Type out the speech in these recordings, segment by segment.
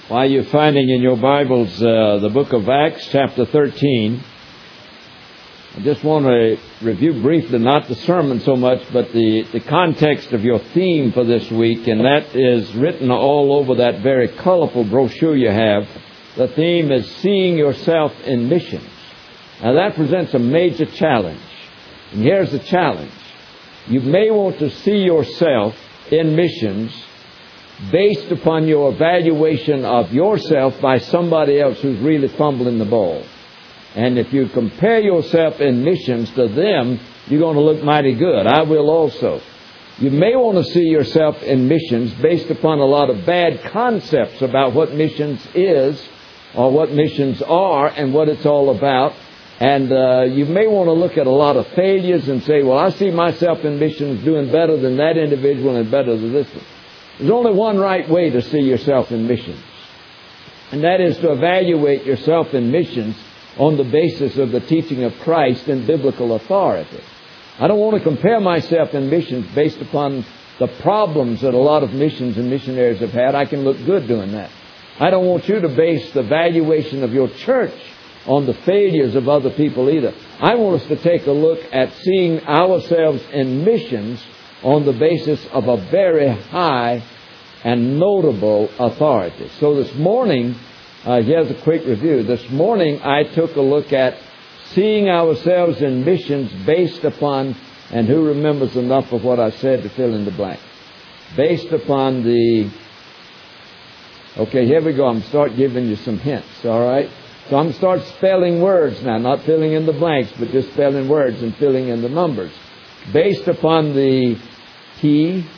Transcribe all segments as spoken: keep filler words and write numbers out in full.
While you're finding in your Bibles uh, the book of Acts, chapter thirteen, I just want to review briefly, not the sermon so much, but the, the context of your theme for this week, and that is written all over that very colorful brochure you have. The theme is Seeing Yourself in Missions. Now that presents a major challenge. And here's the challenge. You may want to see yourself in missions based upon your evaluation of yourself by somebody else who's really fumbling the ball. And if you compare yourself in missions to them, you're going to look mighty good. I will also. You may want to see yourself in missions based upon a lot of bad concepts about what missions is or what missions are and what it's all about. And uh, you may want to look at a lot of failures and say, well, I see myself in missions doing better than that individual and better than this one. There's only one right way to see yourself in missions, and that is to evaluate yourself in missions on the basis of the teaching of Christ and biblical authority. I don't want to compare myself in missions based upon the problems that a lot of missions and missionaries have had. I can look good doing that. I don't want you to base the valuation of your church on the failures of other people either. I want us to take a look at seeing ourselves in missions on the basis of a very high and notable authority. So this morning, uh, here's a quick review. This morning I took a look at seeing ourselves in missions based upon, and who remembers enough of what I said to fill in the blank? Based upon the, okay, here we go. I'm start giving you some hints, all right? So I'm start spelling words now, not filling in the blanks, but just spelling words and filling in the numbers. Based upon the T.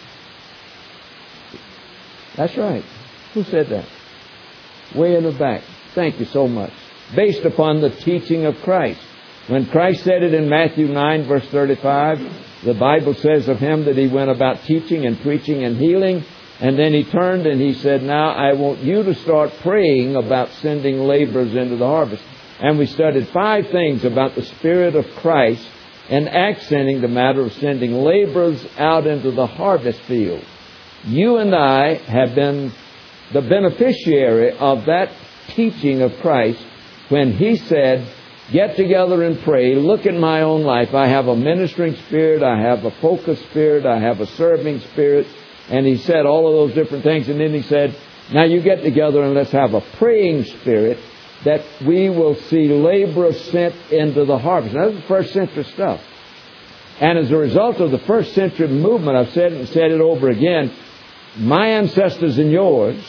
That's right. Who said that? Way in the back. Thank you so much. Based upon the teaching of Christ. When Christ said it in Matthew nine, verse thirty-five, the Bible says of him that he went about teaching and preaching and healing. And then he turned and he said, now I want you to start praying about sending laborers into the harvest. And we studied five things about the Spirit of Christ and accenting the matter of sending laborers out into the harvest field. You and I have been the beneficiary of that teaching of Christ when he said, get together and pray. Look at my own life. I have a ministering spirit. I have a focused spirit. I have a serving spirit. And he said all of those different things. And then he said, now you get together and let's have a praying spirit that we will see laborers sent into the harvest. Now, that's the first century stuff. And as a result of the first century movement, I've said it and said it over again, my ancestors and yours,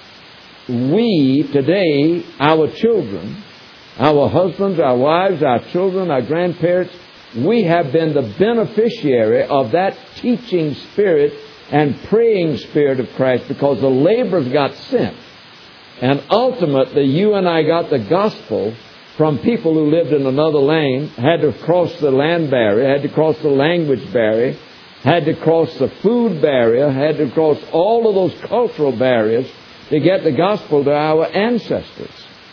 we today, our children, our husbands, our wives, our children, our grandparents, we have been the beneficiary of that teaching spirit and praying spirit of Christ because the laborers got sent. And ultimately, you and I got the gospel from people who lived in another land, had to cross the land barrier, had to cross the language barrier, had to cross the food barrier, had to cross all of those cultural barriers to get the gospel to our ancestors.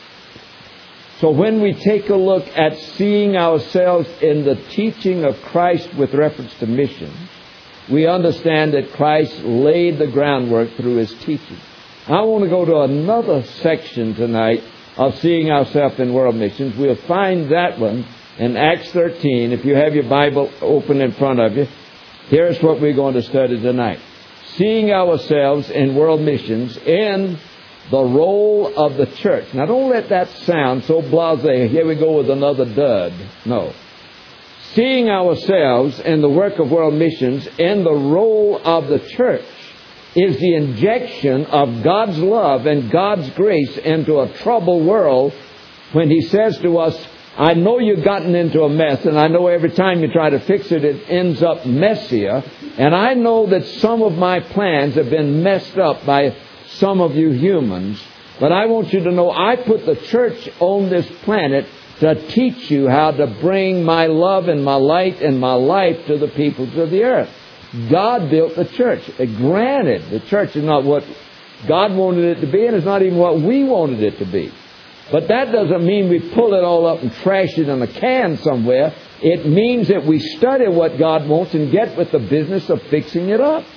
So when we take a look at seeing ourselves in the teaching of Christ with reference to missions, we understand that Christ laid the groundwork through his teaching. I want to go to another section tonight of seeing ourselves in world missions. We'll find that one in Acts thirteen. If you have your Bible open in front of you, here's what we're going to study tonight. Seeing ourselves in world missions in the role of the church. Now don't let that sound so blasé. Here we go with another dud. No. Seeing ourselves in the work of world missions in the role of the church is the injection of God's love and God's grace into a troubled world when he says to us, I know you've gotten into a mess, and I know every time you try to fix it, it ends up messier. And I know that some of my plans have been messed up by some of you humans. But I want you to know I put the church on this planet to teach you how to bring my love and my light and my life to the peoples of the earth. God built the church. Granted, the church is not what God wanted it to be, and it's not even what we wanted it to be. But that doesn't mean we pull it all up and trash it in a can somewhere. It means that we study what God wants and get with the business of fixing it up.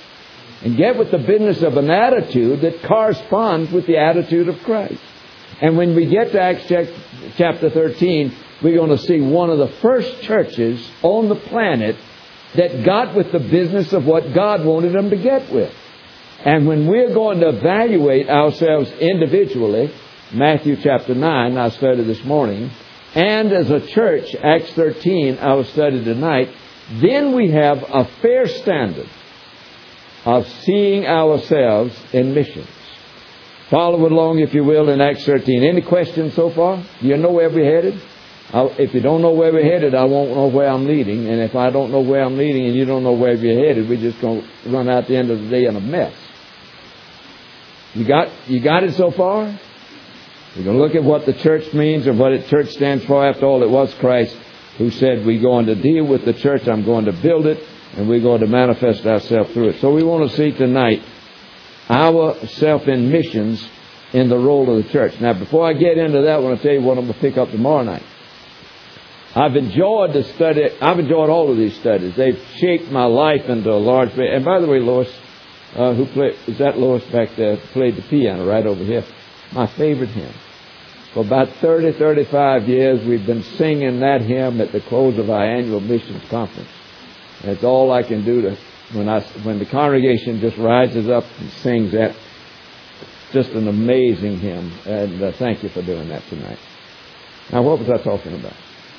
and get with the business of an attitude that corresponds with the attitude of Christ. And when we get to Acts chapter thirteen, we're going to see one of the first churches on the planet that got with the business of what God wanted them to get with. And when we're going to evaluate ourselves individually, Matthew chapter nine, I studied this morning, and as a church, Acts thirteen, I will study tonight, then we have a fair standard of seeing ourselves in missions. Follow along, if you will, in Acts thirteen. Any questions so far? Do you know where we're headed? I'll, if you don't know where we're headed, I won't know where I'm leading. And if I don't know where I'm leading and you don't know where we're headed, we're just going to run out the end of the day in a mess. You got, you got it so far? We're going to look at what the church means and what the church stands for. After all, it was Christ who said, we're going to deal with the church, I'm going to build it, and we're going to manifest ourselves through it. So we want to see tonight ourselves in missions in the role of the church. Now, before I get into that, I want to tell you what I'm going to pick up tomorrow night. I've enjoyed the study. I've enjoyed all of these studies. They've shaped my life into a large way. And by the way, Lois, uh, who played, is that Lois back there, played the piano right over here? My favorite hymn. For about thirty, thirty-five years, we've been singing that hymn at the close of our annual missions conference. That's all I can do to, when I, when the congregation just rises up and sings that. Just an amazing hymn. And uh, thank you for doing that tonight. Now, what was I talking about?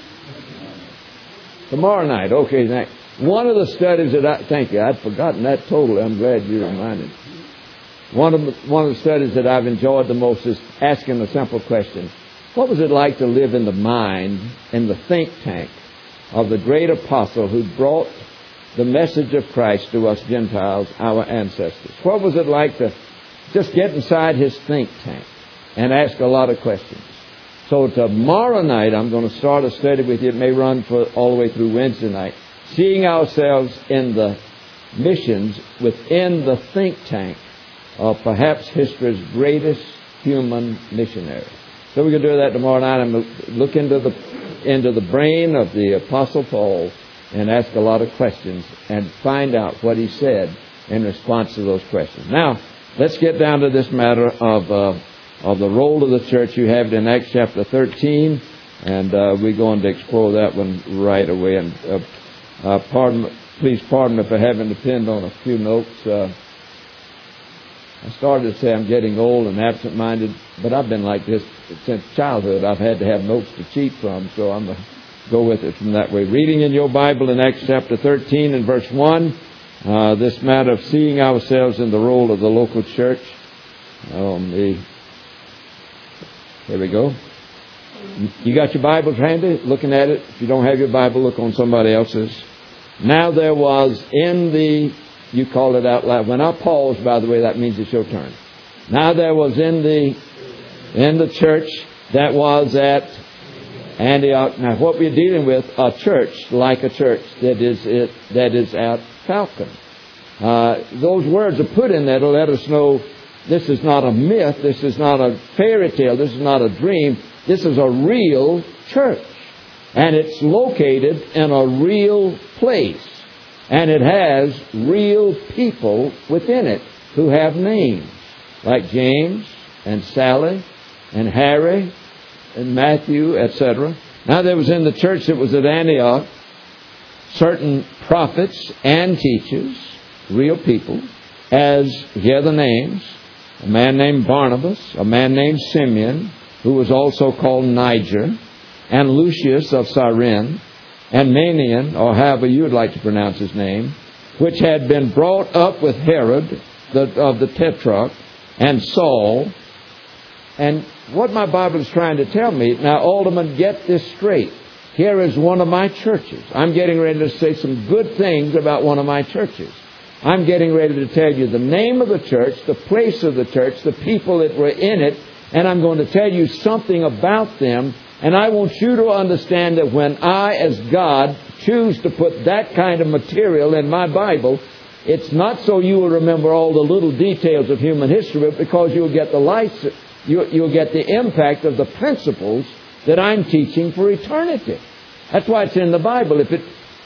Tomorrow night. Okay, next. One of the studies that I, thank you, I'd forgotten that totally. I'm glad you reminded me. One of, the, one of the studies that I've enjoyed the most is asking the simple question, what was it like to live in the mind, in the think tank of the great apostle who brought the message of Christ to us Gentiles, our ancestors? What was it like to just get inside his think tank and ask a lot of questions? So tomorrow night, I'm going to start a study with you. It may run for all the way through Wednesday night. Seeing ourselves in the missions within the think tank of perhaps history's greatest human missionary. So we're going to do that tomorrow night and look into the, into the brain of the Apostle Paul and ask a lot of questions and find out what he said in response to those questions. Now, let's get down to this matter of... Uh, of the role of the church. You have it in Acts chapter thirteen, and uh, we're going to explore that one right away. And uh, uh, pardon, please pardon me for having to depend on a few notes. Uh, I started to say I'm getting old and absent-minded, but I've been like this since childhood. I've had to have notes to cheat from, so I'm going to go with it from that way. Reading in your Bible in Acts chapter thirteen and verse one, uh, this matter of seeing ourselves in the role of the local church. Oh, me. Here we go. You got your Bibles handy? Looking at it? If you don't have your Bible, look on somebody else's. Now there was in the, you call it out loud. When I pause, by the way, that means it's your turn. Now there was in the, in the church that was at Antioch. Now what we're dealing with, a church like a church that is it, that is at Falcon. Uh, those words are put in there to let us know this is not a myth. This is not a fairy tale. This is not a dream. This is a real church. And it's located in a real place. And it has real people within it who have names. Like James and Sally and Harry and Matthew, et cetera. Now there was in the church that was at Antioch certain prophets and teachers, real people, as here are the names. A man named Barnabas, a man named Simeon, who was also called Niger, and Lucius of Cyrene, and Manaen, or however you would like to pronounce his name, which had been brought up with Herod the, of the Tetrarch, and Saul. And what my Bible is trying to tell me, now, Alderman, get this straight. Here is one of my churches. I'm getting ready to say some good things about one of my churches. I'm getting ready to tell you the name of the church, the place of the church, the people that were in it, and I'm going to tell you something about them. And I want you to understand that when I, as God, choose to put that kind of material in my Bible, it's not so you will remember all the little details of human history, but because you'll get the lights, you, you'll get the impact of the principles that I'm teaching for eternity. That's why it's in the Bible. If it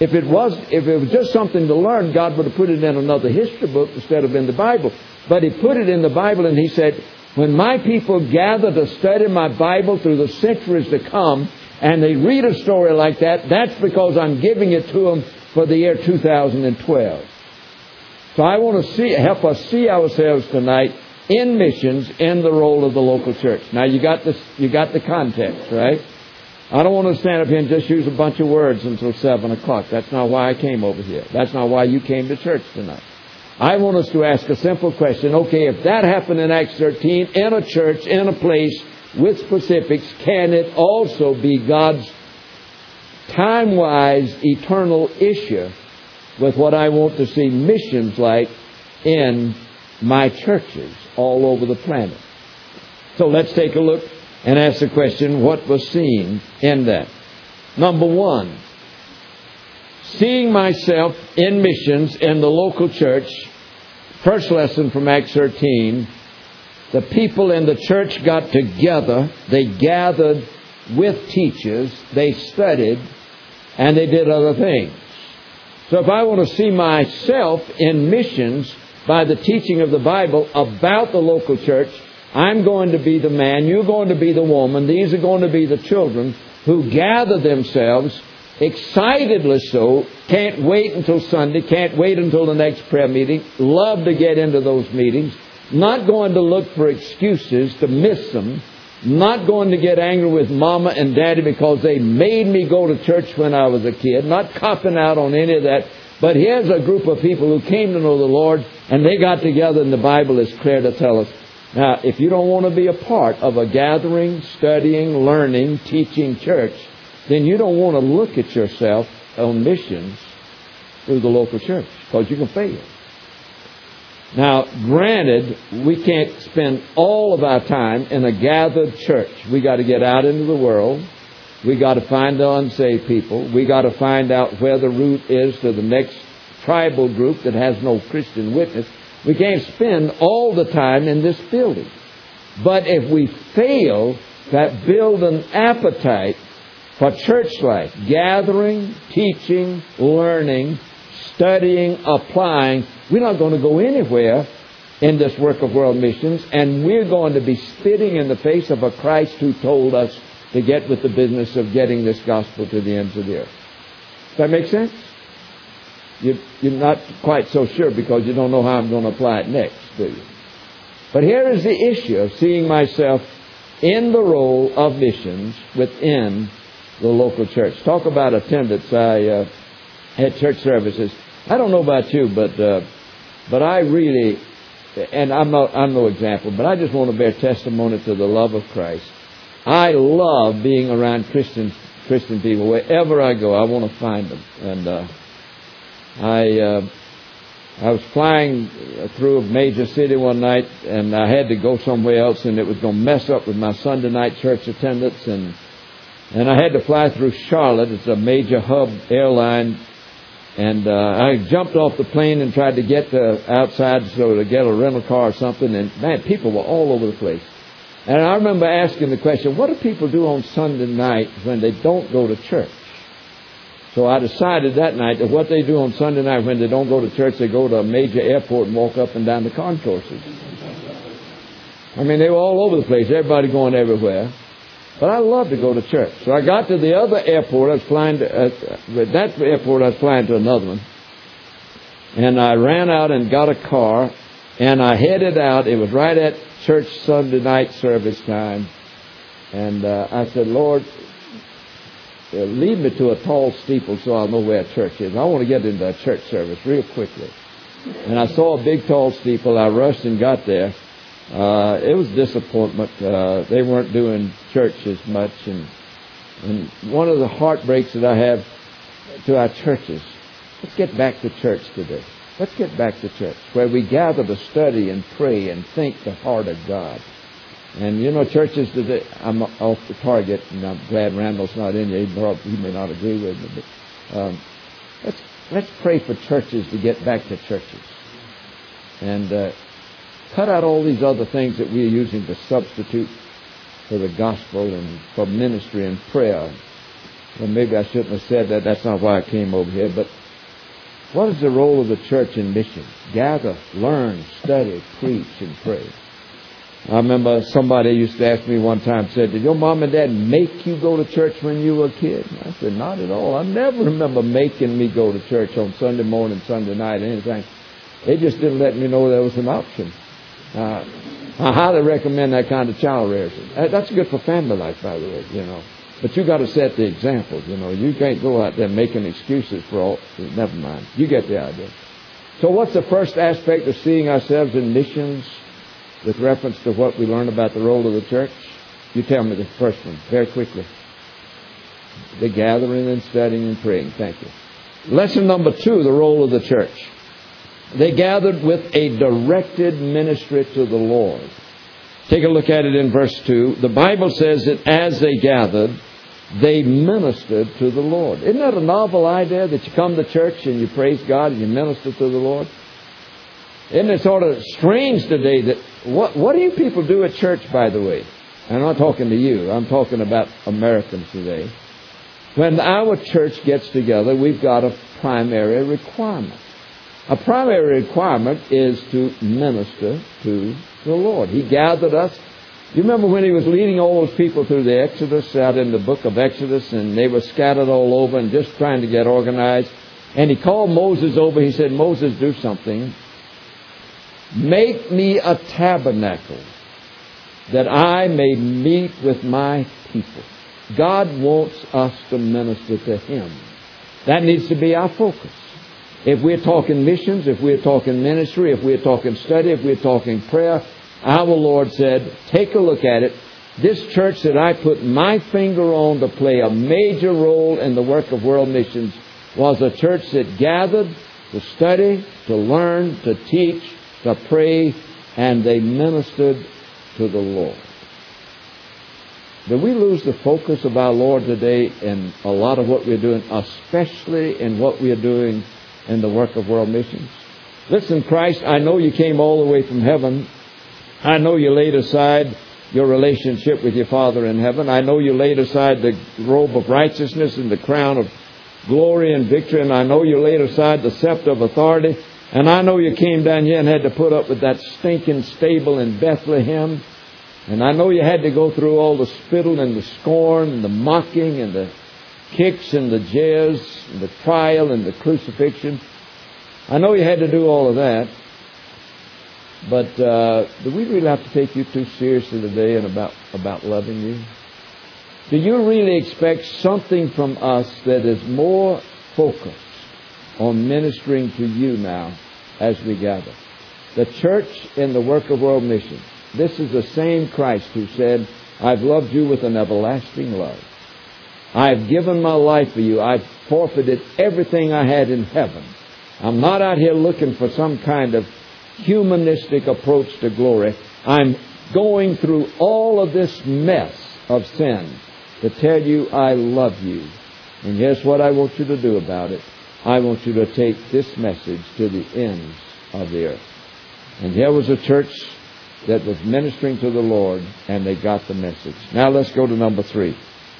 If it was, if it was just something to learn, God would have put it in another history book instead of in the Bible. But He put it in the Bible, and He said, when my people gather to study my Bible through the centuries to come, and they read a story like that, that's because I'm giving it to them for the year two thousand twelve. So I want to see, help us see ourselves tonight in missions, in the role of the local church. Now you got this, you got the context, right? I don't want to stand up here and just use a bunch of words until seven o'clock. That's not why I came over here. That's not why you came to church tonight. I want us to ask a simple question. Okay, if that happened in Acts thirteen, in a church, in a place, with specifics, can it also be God's time-wise, eternal issue with what I want to see missions like in my churches all over the planet? So let's take a look and ask the question, what was seen in that? Number one, seeing myself in missions in the local church. First lesson from Acts thirteen, the people in the church got together, they gathered with teachers, they studied, and they did other things. So if I want to see myself in missions by the teaching of the Bible about the local church, I'm going to be the man, you're going to be the woman, these are going to be the children who gather themselves excitedly so, can't wait until Sunday, can't wait until the next prayer meeting, love to get into those meetings, not going to look for excuses to miss them, not going to get angry with mama and daddy because they made me go to church when I was a kid, not copping out on any of that. But here's a group of people who came to know the Lord, and they got together, and the Bible is clear to tell us. Now, if you don't want to be a part of a gathering, studying, learning, teaching church, then you don't want to look at yourself on missions through the local church, because you can fail. Now, granted, we can't spend all of our time in a gathered church. We got to get out into the world. We got to find the unsaved people. We got to find out where the route is to the next tribal group that has no Christian witness. We can't spend all the time in this building. But if we fail to build an appetite for church life, gathering, teaching, learning, studying, applying, we're not going to go anywhere in this work of world missions, and we're going to be spitting in the face of a Christ who told us to get with the business of getting this gospel to the ends of the earth. Does that make sense? You, you're not quite so sure because you don't know how I'm going to apply it next, do you? But here is the issue of seeing myself in the role of missions within the local church. Talk about attendance. I uh, had church services. I don't know about you, but uh, but I really, and I'm not, I'm no example, but I just want to bear testimony to the love of Christ. I love being around Christian Christian people. Wherever I go, I want to find them. And uh, I uh, I was flying through a major city one night, and I had to go somewhere else, and it was going to mess up with my Sunday night church attendance, and and I had to fly through Charlotte. It's a major hub airline. And uh, I jumped off the plane and tried to get to outside so to get a rental car or something. And, man, people were all over the place. And I remember asking the question, what do people do on Sunday night when they don't go to church? So I decided that night that what they do on Sunday night when they don't go to church, they go to a major airport and walk up and down the concourses. I mean, they were all over the place, everybody going everywhere. But I love to go to church. So I got to the other airport. I was flying to, uh, at that airport, I was flying to another one. And I ran out and got a car. And I headed out. It was right at church Sunday night service time. And uh, I said, Lord, uh, lead me to a tall steeple so I'll know where a church is. I want to get into a church service real quickly. And I saw a big tall steeple. I rushed and got there. Uh, it was disappointment. Uh, they weren't doing church as much. And, and one of the heartbreaks that I have to our churches, let's get back to church today. Let's get back to church where we gather to study and pray and think the heart of God. And, you know, churches today, I'm off the target, and I'm glad Randall's not in here. He may not agree with me. But um, let's, let's pray for churches to get back to churches. And uh cut out all these other things that we are using to substitute for the gospel and for ministry and prayer. Well, maybe I shouldn't have said that. That's not why I came over here. But what is the role of the church in missions? Gather, learn, study, preach, and pray. I remember somebody used to ask me one time, said, did your mom and dad make you go to church when you were a kid? And I said, not at all. I never remember making me go to church on Sunday morning, Sunday night, anything. They just didn't let me know there was an option. Uh, I highly recommend that kind of child rearing. That's good for family life, by the way, you know. But you got to set the example, you know. You can't go out there making excuses for all. Never mind. You get the idea. So what's the first aspect of seeing ourselves in missions with reference to what we learn about the role of the church? You tell me the first one very quickly. The gathering and studying and praying. Thank you. Lesson number two, the role of the church. They gathered with a directed ministry to the Lord. Take a look at it in verse two. The Bible says that as they gathered, they ministered to the Lord. Isn't that a novel idea that you come to church and you praise God and you minister to the Lord? Isn't it sort of strange today that what what do you people do at church, by the way? I'm not talking to you. I'm talking about Americans today. When our church gets together, we've got a primary requirement. A primary requirement is to minister to the Lord. He gathered us. You remember when He was leading all those people through the Exodus, out in the book of Exodus, and they were scattered all over and just trying to get organized. And He called Moses over. He said, Moses, do something. Make me a tabernacle that I may meet with my people. God wants us to minister to Him. That needs to be our focus. If we're talking missions, if we're talking ministry, if we're talking study, if we're talking prayer, our Lord said, take a look at it. This church that I put my finger on to play a major role in the work of world missions was a church that gathered to study, to learn, to teach, to pray, and they ministered to the Lord. Do we lose the focus of our Lord today in a lot of what we're doing, especially in what we're doing in the work of world missions? Listen, Christ, I know you came all the way from heaven. I know you laid aside your relationship with your Father in heaven. I know you laid aside the robe of righteousness and the crown of glory and victory. And I know you laid aside the scepter of authority. And I know you came down here and had to put up with that stinking stable in Bethlehem. And I know you had to go through all the spittle and the scorn and the mocking and the kicks and the jeers and the trial and the crucifixion. I know you had to do all of that. But uh, do we really have to take you too seriously today and about, about loving you? Do you really expect something from us that is more focused on ministering to you now as we gather? The church in the work of world missions. This is the same Christ who said, I've loved you with an everlasting love. I've given my life for you. I've forfeited everything I had in heaven. I'm not out here looking for some kind of humanistic approach to glory. I'm going through all of this mess of sin to tell you I love you. And here's what I want you to do about it. I want you to take this message to the ends of the earth. And here was a church that was ministering to the Lord, and they got the message. Now let's go to number three.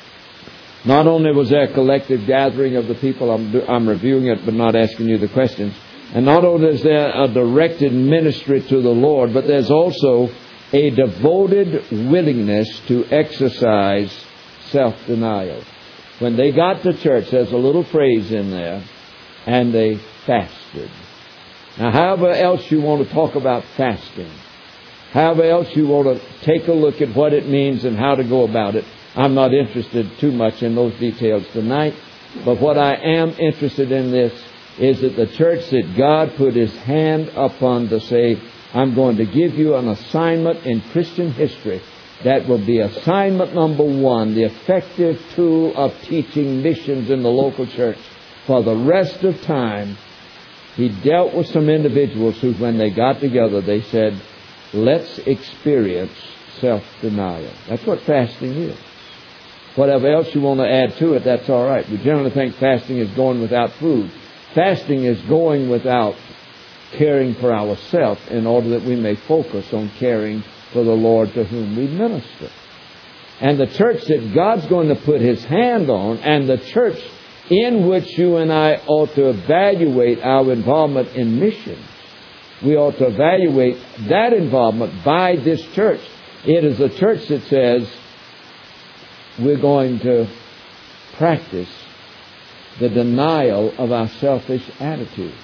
Not only was there a collective gathering of the people, I'm, I'm reviewing it but not asking you the questions. And not only is there a directed ministry to the Lord, but there's also a devoted willingness to exercise self-denial. When they got to church, there's a little phrase in there, and they fasted. Now, however else you want to talk about fasting, however else you want to take a look at what it means and how to go about it, I'm not interested too much in those details tonight. But what I am interested in this is that the church that God put His hand upon to say, I'm going to give you an assignment in Christian history that will be assignment number one, the effective tool of teaching missions in the local church. For the rest of time, He dealt with some individuals who, when they got together, they said, let's experience self-denial. That's what fasting is. Whatever else you want to add to it, that's all right. We generally think fasting is going without food. Fasting is going without caring for ourselves in order that we may focus on caring for the Lord to whom we minister. and the church that God's going to put His hand on, and the church in which you and I ought to evaluate our involvement in missions. We ought to evaluate that involvement by this church. It is a church that says we're going to practice the denial of our selfish attitudes.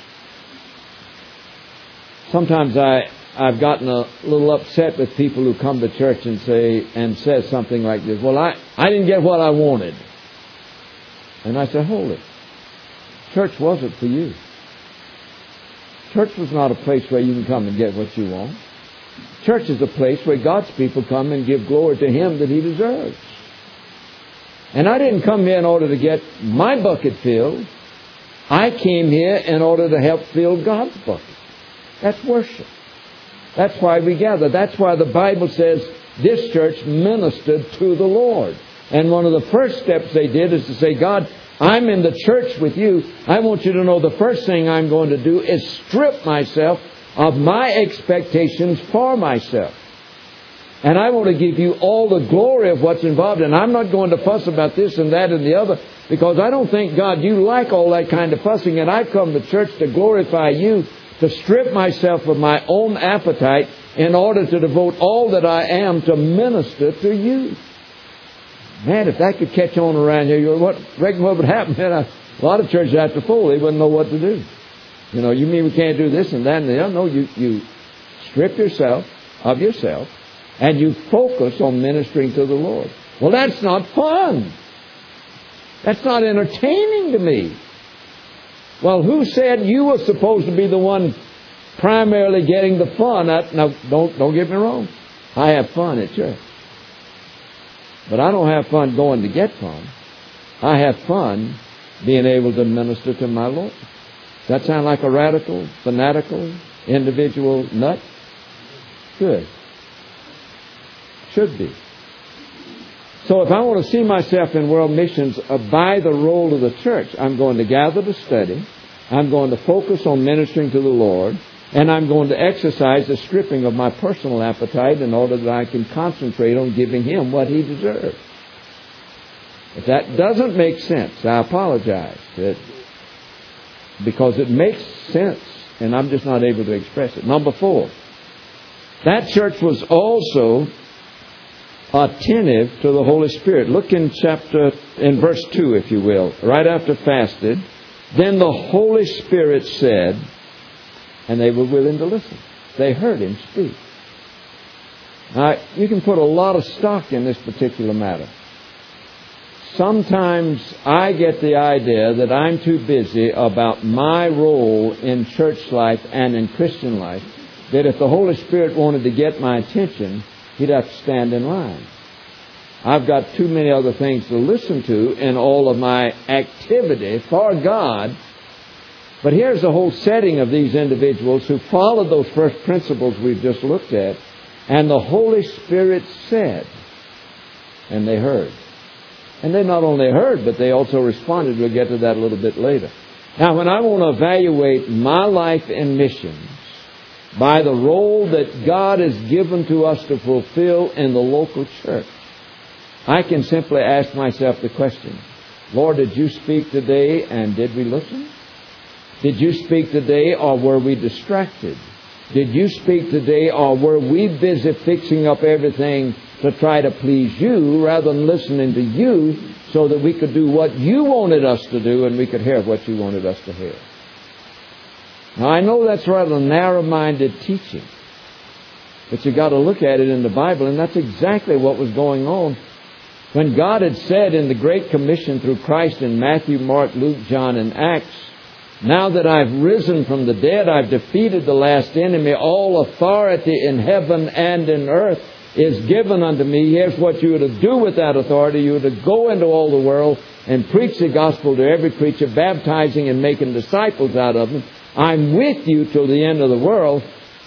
Sometimes I, I've gotten a little upset with people who come to church and say and says something like this, well, I, I didn't get what I wanted. And I said, hold it. Church wasn't for you. Church was not a place where you can come and get what you want. Church is a place where God's people come and give glory to Him that He deserves. And I didn't come here in order to get my bucket filled. I came here in order to help fill God's bucket. That's worship. That's why we gather. That's why the Bible says this church ministered to the Lord. And one of the first steps they did is to say, God, I'm in the church with you. I want you to know the first thing I'm going to do is strip myself of my expectations for myself. And I want to give you all the glory of what's involved. And I'm not going to fuss about this and that and the other, because I don't think, God, you like all that kind of fussing. And I've come to church to glorify you, to strip myself of my own appetite in order to devote all that I am to minister to you. Man, if that could catch on around here, you what reckon what would happen? Man, a lot of churches after full, they wouldn't know what to do. You know, you mean we can't do this and that and the other? No, you, you strip yourself of yourself and you focus on ministering to the Lord. Well, that's not fun. That's not entertaining to me. Well, who said you were supposed to be the one primarily getting the fun? Now, don't, don't get me wrong. I have fun at church. But I don't have fun going to get fun. I have fun being able to minister to my Lord. Does that sound like a radical, fanatical, individual nut? Good. Should be. So if I want to see myself in world missions uh, by the role of the church, I'm going to gather to study. I'm going to focus on ministering to the Lord. And I'm going to exercise the stripping of my personal appetite in order that I can concentrate on giving Him what He deserves. If that doesn't make sense, I apologize. It, because it makes sense, and I'm just not able to express it. Number four, that church was also attentive to the Holy Spirit. Look in chapter, in verse two, if you will. Right after fasted, then the Holy Spirit said, and they were willing to listen. They heard Him speak. Now, you can put a lot of stock in this particular matter. Sometimes I get the idea that I'm too busy about my role in church life and in Christian life, that if the Holy Spirit wanted to get my attention, He'd have to stand in line. I've got too many other things to listen to in all of my activity for God. But here's the whole setting of these individuals who followed those first principles we've just looked at. And the Holy Spirit said, and they heard. And they not only heard, but they also responded. We'll get to that a little bit later. Now, when I want to evaluate my life in missions by the role that God has given to us to fulfill in the local church, I can simply ask myself the question, Lord, did you speak today and did we listen? Did you speak today or were we distracted? Did you speak today or were we busy fixing up everything to try to please you rather than listening to you so that we could do what you wanted us to do and we could hear what you wanted us to hear? Now, I know that's rather narrow-minded teaching, but you got to look at it in the Bible, and that's exactly what was going on when God had said in the Great Commission through Christ in Matthew, Mark, Luke, John, and Acts, now that I've risen from the dead, I've defeated the last enemy, all authority in heaven and in earth is given unto me. Here's what you are to do with that authority. You are to go into all the world and preach the gospel to every creature, baptizing and making disciples out of them. I'm with you till the end of the world.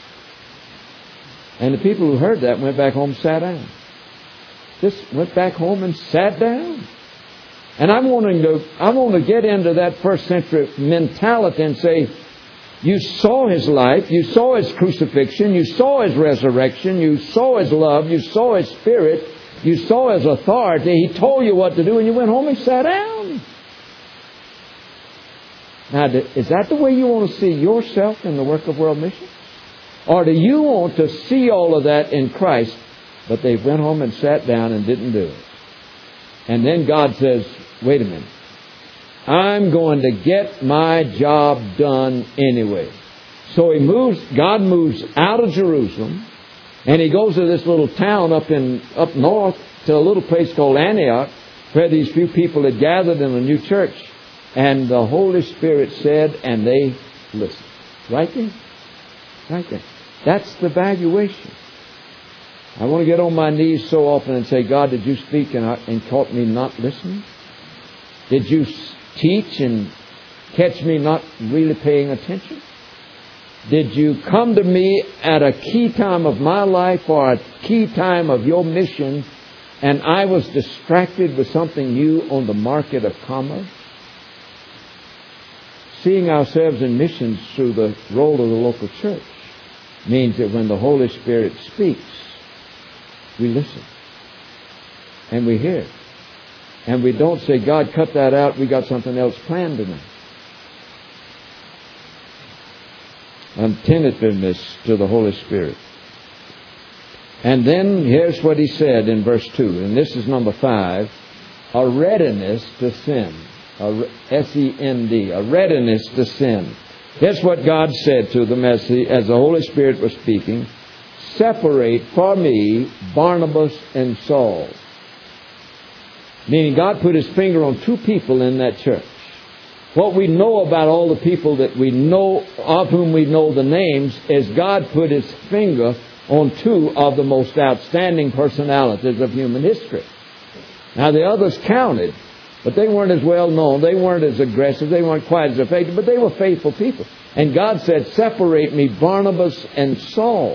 And the people who heard that went back home and sat down. Just went back home and sat down. And I'm wanting to, I want to get into that first century mentality and say, you saw His life, you saw His crucifixion, you saw His resurrection, you saw His love, you saw His Spirit, you saw His authority. He told you what to do, and you went home and sat down. Now, is that the way you want to see yourself in the work of world missions? Or do you want to see all of that in Christ, but they went home and sat down and didn't do it? And then God says, wait a minute. I'm going to get my job done anyway. So he moves, God moves out of Jerusalem, and He goes to this little town up in up north to a little place called Antioch, where these few people had gathered in a new church. And the Holy Spirit said, and they listened. Right there. Right there. That's the valuation. I want to get on my knees so often and say, God, did you speak and, I, and caught me not listening? Did you teach and catch me not really paying attention? Did you come to me at a key time of my life or a key time of your mission, and I was distracted with something new on the market of commerce? Seeing ourselves in missions through the role of the local church means that when the Holy Spirit speaks, we listen. And we hear. And we don't say, God, cut that out. We got something else planned tonight. Attentiveness to the Holy Spirit. And then here's what He said in verse two. And this is number five. A readiness to sin. A S E N D, a readiness to sin. Here's what God said to them as, he, as the Holy Spirit was speaking. Separate for me Barnabas and Saul. Meaning God put His finger on two people in that church. What we know about all the people that we know, of whom we know the names, is God put His finger on two of the most outstanding personalities of human history. Now the others counted, but they weren't as well known. They weren't as aggressive. They weren't quite as effective, but they were faithful people. And God said, separate me Barnabas and Saul.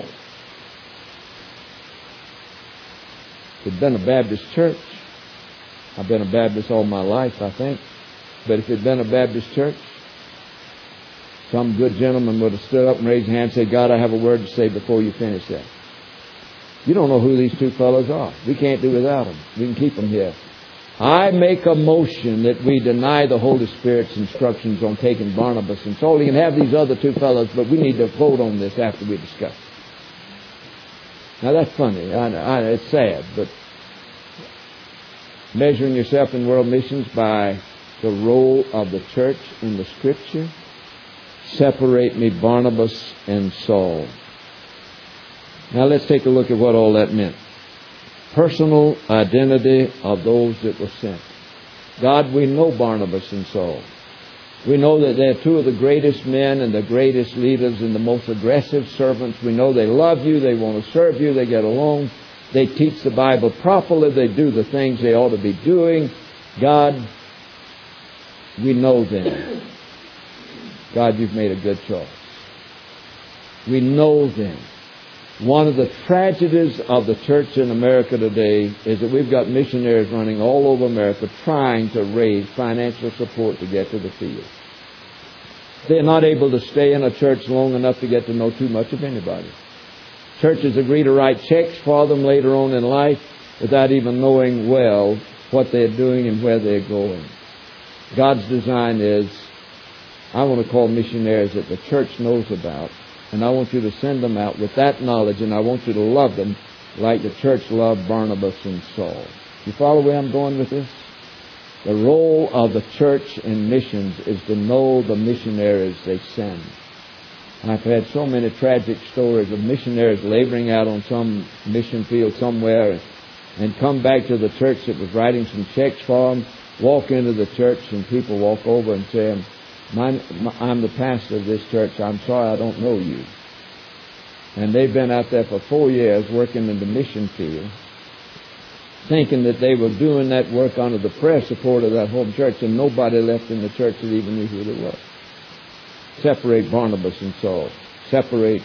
If it had been a Baptist church, I've been a Baptist all my life, I think. But if it had been a Baptist church, some good gentleman would have stood up and raised his hand and said, God, I have a word to say before you finish that. You don't know who these two fellows are. We can't do without them. We can keep them here. I make a motion that we deny the Holy Spirit's instructions on taking Barnabas and Saul. You can have these other two fellows, but we need to vote on this after we discuss it. Now that's funny. I, I, it's sad, but measuring yourself in world missions by the role of the church in the Scripture, separate me Barnabas and Saul. Now let's take a look at what all that meant. Personal identity of those that were sent. God, we know Barnabas and Saul. We know that they're two of the greatest men and the greatest leaders and the most aggressive servants. We know they love you, they want to serve you, they get along, they teach the Bible properly, they do the things they ought to be doing. God, we know them. God, you've made a good choice. We know them. One of the tragedies of the church in America today is that we've got missionaries running all over America trying to raise financial support to get to the field. They're not able to stay in a church long enough to get to know too much of anybody. Churches agree to write checks for them later on in life without even knowing well what they're doing and where they're going. God's design is, I want to call missionaries that the church knows about. And I want you to send them out with that knowledge, and I want you to love them like the church loved Barnabas and Saul. You follow where I'm going with this? The role of the church in missions is to know the missionaries they send. And I've had so many tragic stories of missionaries laboring out on some mission field somewhere and, and come back to the church that was writing some checks for them, walk into the church, and people walk over and say, My, my, I'm the pastor of this church. I'm sorry I don't know you. And they've been out there for four years working in the mission field, thinking that they were doing that work under the prayer support of that home church, and nobody left in the church that even knew who they were. Separate Barnabas and Saul. Separate.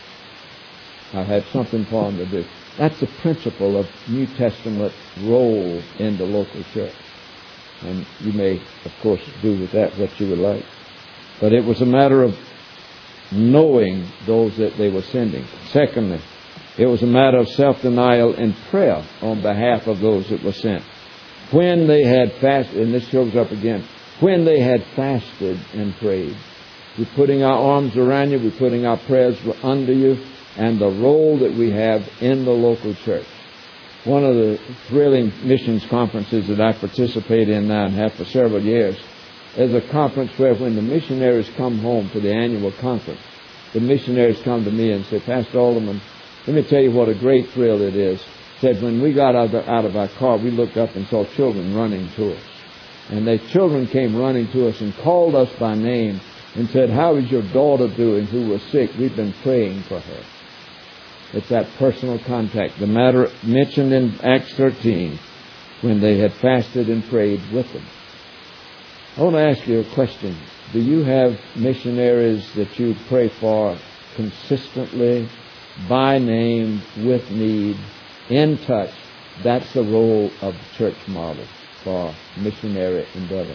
I had something for them to do. That's the principle of New Testament role in the local church. And you may, of course, do with that what you would like. But it was a matter of knowing those that they were sending. Secondly, It was a matter of self-denial and prayer on behalf of those that were sent. When they had fasted, and this shows up again, when they had fasted and prayed. We're putting our arms around you, we're putting our prayers under you, and the role that we have in the local church. One of the thrilling missions conferences that I participate in now and have for several years is a conference where when the missionaries come home for the annual conference, the missionaries come to me and say, Pastor Alderman, let me tell you what a great thrill it is. Said when we got out of, the, out of our car, we looked up and saw children running to us. And the children came running to us and called us by name and said, how is your daughter doing who was sick? We've been praying for her. It's that personal contact. The matter mentioned in Acts thirteen, when they had fasted and prayed with them. I want to ask you a question. Do you have missionaries that you pray for consistently, by name, with need, in touch? That's the role of the church model for missionary endeavor.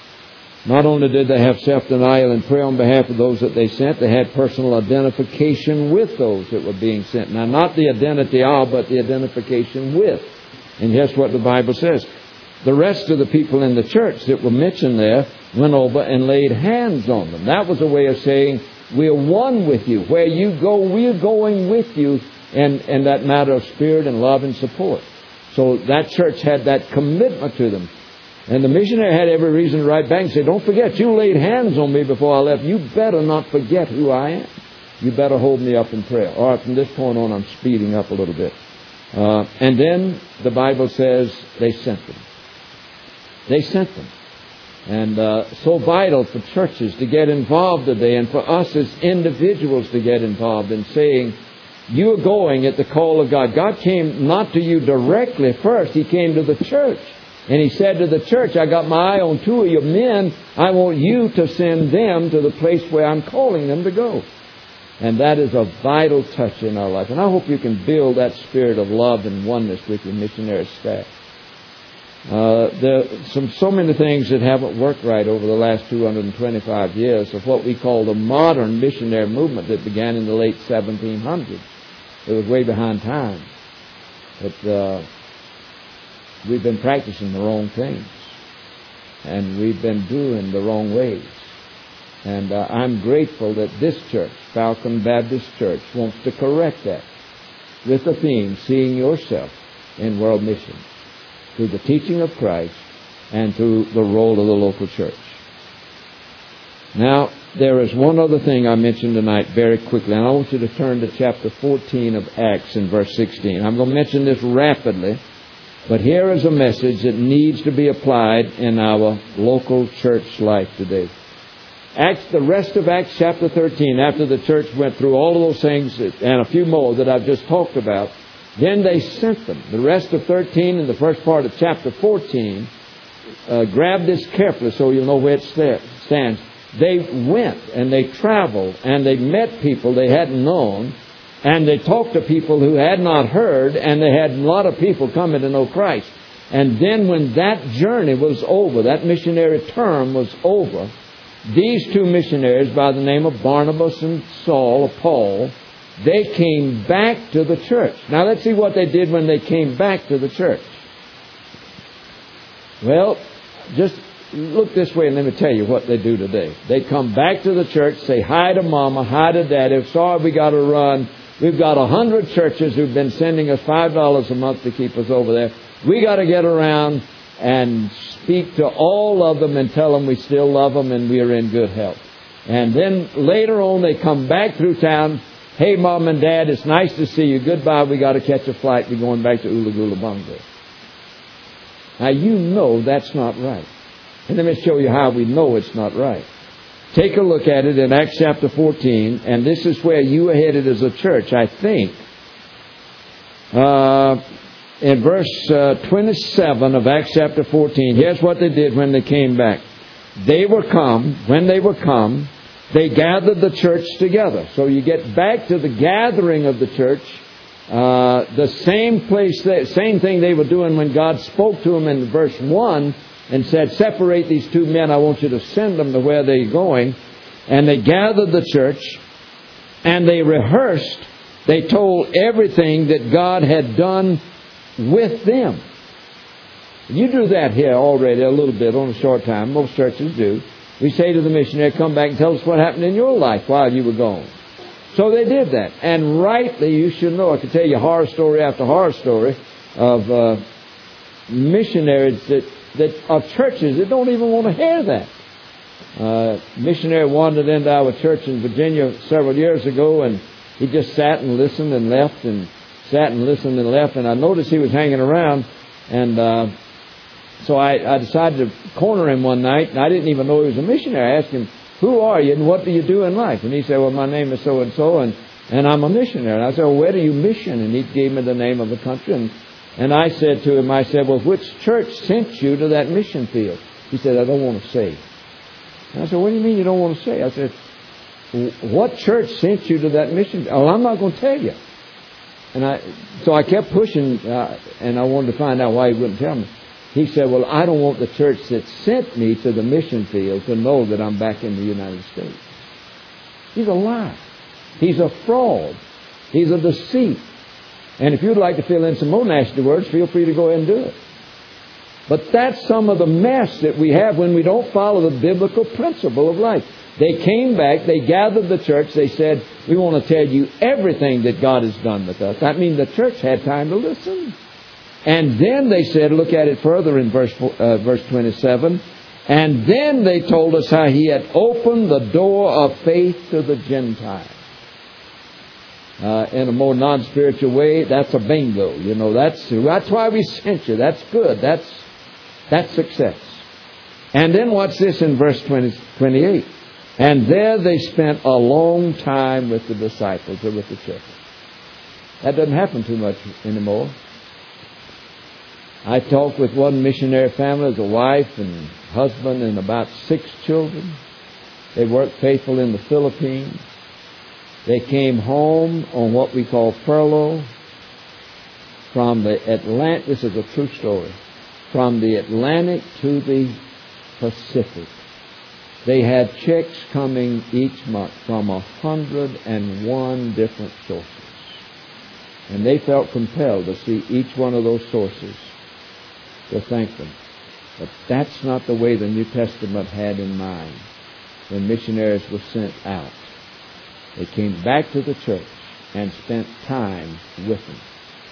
Not only did they have self-denial and prayer on behalf of those that they sent, they had personal identification with those that were being sent. Now, not the identity of, but the identification with. And here's what the Bible says. The rest of the people in the church that were mentioned there went over and laid hands on them. That was a way of saying, we're one with you. Where you go, we're going with you. And, and that matter of spirit and love and support. So that church had that commitment to them. And the missionary had every reason to write back and say, don't forget, you laid hands on me before I left. You better not forget who I am. You better hold me up in prayer. All right, from this point on, I'm speeding up a little bit. Uh, and then the Bible says they sent them. They sent them. And uh, so vital for churches to get involved today and for us as individuals to get involved in saying, you're going at the call of God. God came not to you directly first. He came to the church. And He said to the church, I got my eye on two of your men. I want you to send them to the place where I'm calling them to go. And that is a vital touch in our life. And I hope you can build that spirit of love and oneness with your missionary staff. Uh, there are some, so many things that haven't worked right over the last two hundred twenty-five years of what we call the modern missionary movement that began in the late seventeen hundreds. It was way behind time. But uh, we've been practicing the wrong things. And we've been doing the wrong ways. And uh, I'm grateful that this church, Falcon Baptist Church, wants to correct that with the theme, seeing yourself in world missions, through the teaching of Christ and through the role of the local church. Now, there is one other thing I mentioned tonight very quickly, and I want you to turn to chapter fourteen of Acts in verse sixteen. I'm going to mention this rapidly, but here is a message that needs to be applied in our local church life today. Acts, the rest of Acts chapter thirteen, after the church went through all of those things and a few more that I've just talked about, then they sent them. The rest of thirteen and the first part of chapter fourteen, uh, grab this carefully so you'll know where it stands. They went and they traveled and they met people they hadn't known, and they talked to people who had not heard, and they had a lot of people coming to know Christ. And then when that journey was over, that missionary term was over, these two missionaries by the name of Barnabas and Saul, or Paul, they came back to the church. Now let's see what they did when they came back to the church. Well, just look this way and let me tell you what they do today. They come back to the church, say hi to Mama, hi to Daddy. Sorry, we got to run. We've got a hundred churches who've been sending us five dollars a month to keep us over there. We got to get around and speak to all of them and tell them we still love them and we are in good health. And then later on they come back through town. Hey, Mom and Dad, it's nice to see you. Goodbye. We got to catch a flight. We're going back to Ulagula Bungo. Now, you know that's not right. And let me show you how we know it's not right. Take a look at it in Acts chapter fourteen, and this is where you are headed as a church, I think. Uh, in verse uh, twenty-seven of Acts chapter fourteen, here's what they did when they came back. They were come, when they were come, they gathered the church together. So you get back to the gathering of the church, uh, the same place, that, same thing they were doing when God spoke to them in verse one and said, separate these two men, I want you to send them to where they're going. And they gathered the church and they rehearsed They told everything that God had done with them. You do that here already a little bit on a short time. Most churches do. We say to the missionary, come back and tell us what happened in your life while you were gone. So they did that. And rightly, you should know. I could tell you horror story after horror story of uh, missionaries that, that of churches that don't even want to hear that. Uh, missionary wandered into our church in Virginia several years ago, and he just sat and listened and left and sat and listened and left. And I noticed he was hanging around, and uh, so I, I decided to corner him one night, and I didn't even know he was a missionary. I asked him, who are you and what do you do in life? And he said, well, my name is so-and-so, and, and I'm a missionary. And I said, well, where do you mission? And he gave me the name of the country. And, and I said to him, I said, well, which church sent you to that mission field? He said, I don't want to say. And I said, what do you mean you don't want to say? I said, what church sent you to that mission field? Oh, I'm not going to tell you. And I, so I kept pushing, uh, and I wanted to find out why he wouldn't tell me. He said, well, I don't want the church that sent me to the mission field to know that I'm back in the United States. He's a lie. He's a fraud. He's a deceit. And if you'd like to fill in some more nasty words, feel free to go ahead and do it. But that's some of the mess that we have when we don't follow the biblical principle of life. They came back, they gathered the church, they said, we want to tell you everything that God has done with us. That means the church had time to listen. And then they said, look at it further in verse uh, verse twenty-seven. And then they told us how He had opened the door of faith to the Gentiles. Uh, in a more non-spiritual way, that's a bingo. You know, that's that's why we sent you. That's good. That's that's success. And then watch this in verse twenty, twenty-eight. And there they spent a long time with the disciples or with the church. That doesn't happen too much anymore. I talked with one missionary family as a wife and husband and about six children. They worked faithful in the Philippines. They came home on what we call furlough from the Atlantic. This is a true story. From the Atlantic to the Pacific. They had checks coming each month from a hundred and one different sources. And they felt compelled to see each one of those sources to thank them. But that's not the way the New Testament had in mind when missionaries were sent out. They came back to the church and spent time with them.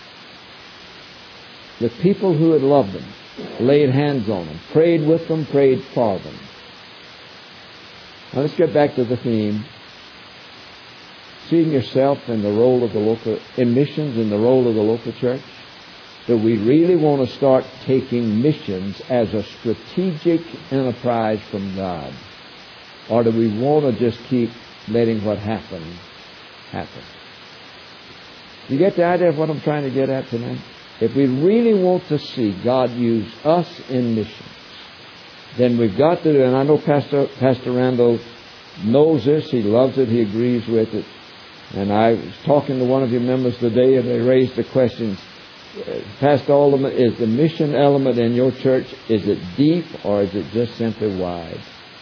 The people who had loved them, laid hands on them, prayed with them, prayed for them. Now let's get back to the theme. Seeing yourself in the role of the local, in missions, in the role of the local church. Do we really want to start taking missions as a strategic enterprise from God? Or do we want to just keep letting what happens happen? You get the idea of what I'm trying to get at tonight? If we really want to see God use us in missions, then we've got to do, and I know Pastor, Pastor Randall knows this, he loves it, he agrees with it. And I was talking to one of your members today and they raised the questions, Pastor Alderman, is the mission element in your church, is it deep or is it just simply wide?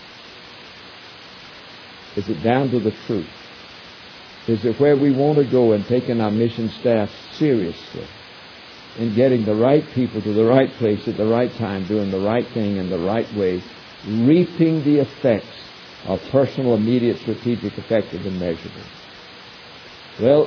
Is it down to the truth? Is it where we want to go and taking our mission staff seriously and getting the right people to the right place at the right time, doing the right thing in the right way, reaping the effects of personal, immediate, strategic, effective, and measurable? Well,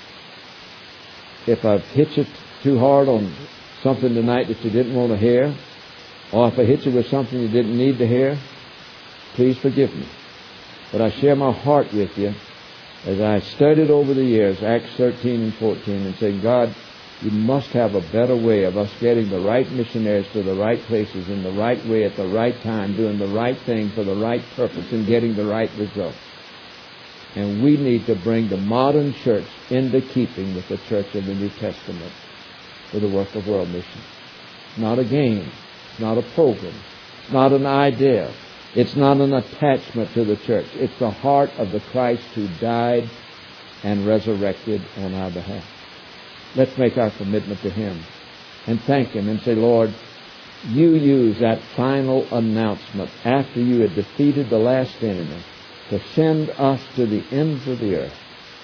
if I've hit you too hard on something tonight that you didn't want to hear, or if I hit you with something you didn't need to hear, please forgive me. But I share my heart with you as I studied over the years, Acts thirteen and fourteen, and saying, God, you must have a better way of us getting the right missionaries to the right places in the right way at the right time, doing the right thing for the right purpose and getting the right results. And we need to bring the modern church into keeping with the church of the New Testament for the work of world mission. It's not a game. It's not a program. It's not an idea. It's not an attachment to the church. It's the heart of the Christ who died and resurrected on our behalf. Let's make our commitment to Him and thank Him and say, Lord, you use that final announcement after you had defeated the last enemy to send us to the ends of the earth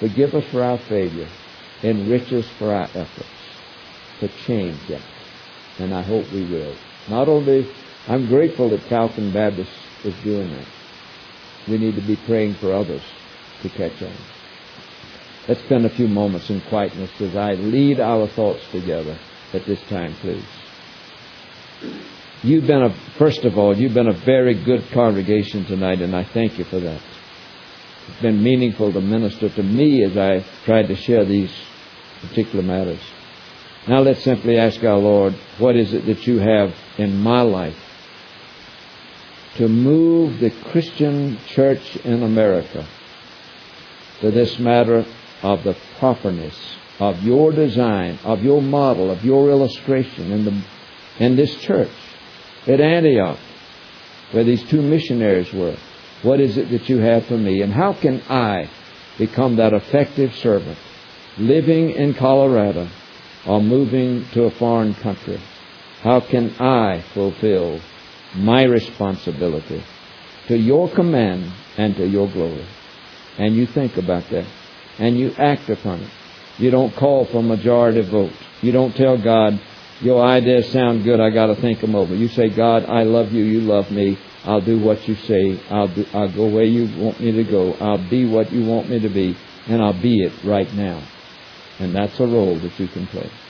Forgive us for our failure. Enrich us for our efforts to change that. And I hope we will. Not only, I'm grateful that Calvin Baptist is doing that. We need to be praying for others to catch on. Let's spend a few moments in quietness as I lead our thoughts together at this time, please. You've been a, first of all, you've been a very good congregation tonight, and I thank you for that. It's been meaningful to minister to me as I tried to share these particular matters. Now let's simply ask our Lord, what is it that you have in my life to move the Christian church in America to this matter of the properness of your design, of your model, of your illustration in the in this church at Antioch, where these two missionaries were. What is it that you have for me? And how can I become that effective servant living in Colorado or moving to a foreign country? How can I fulfill my responsibility to your command and to your glory? And you think about that. And you act upon it. You don't call for majority vote. You don't tell God, your ideas sound good, I got to think them over. You say, God, I love you, you love me. I'll do what you say. I'll, do, I'll go where you want me to go. I'll be what you want me to be. And I'll be it right now. And that's a role that you can play.